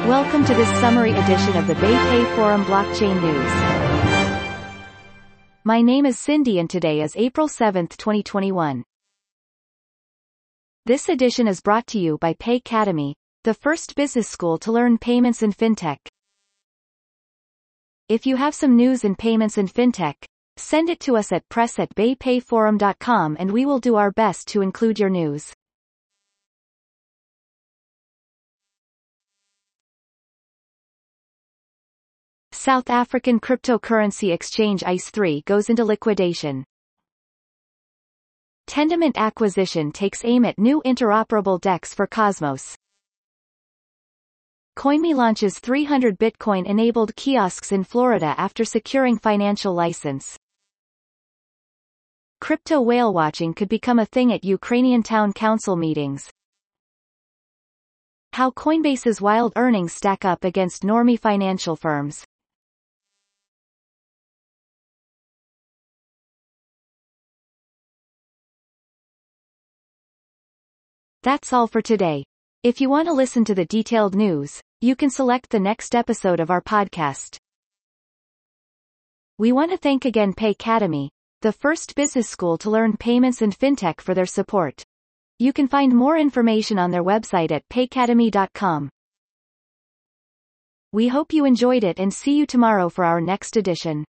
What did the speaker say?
Welcome to this summary edition of the BayPay Forum Blockchain News. My name is Cindy and today is April 7, 2021. This edition is brought to you by Paycademy, the first business school to learn payments and fintech. If you have some news in payments and fintech, send it to us at press@baypayforum.com and we will do our best to include your news. South African cryptocurrency exchange ICE3 goes into liquidation. Tendermint acquisition takes aim at new interoperable DEX for Cosmos. Coinme launches 300 Bitcoin-enabled kiosks in Florida after securing financial license. Crypto whale watching could become a thing at Ukrainian town council meetings. How Coinbase's wild earnings stack up against normie financial firms. That's all for today. If you want to listen to the detailed news, you can select the next episode of our podcast. We want to thank again Paycademy, the first business school to learn payments and fintech, for their support. You can find more information on their website at paycademy.com. We hope you enjoyed it and see you tomorrow for our next edition.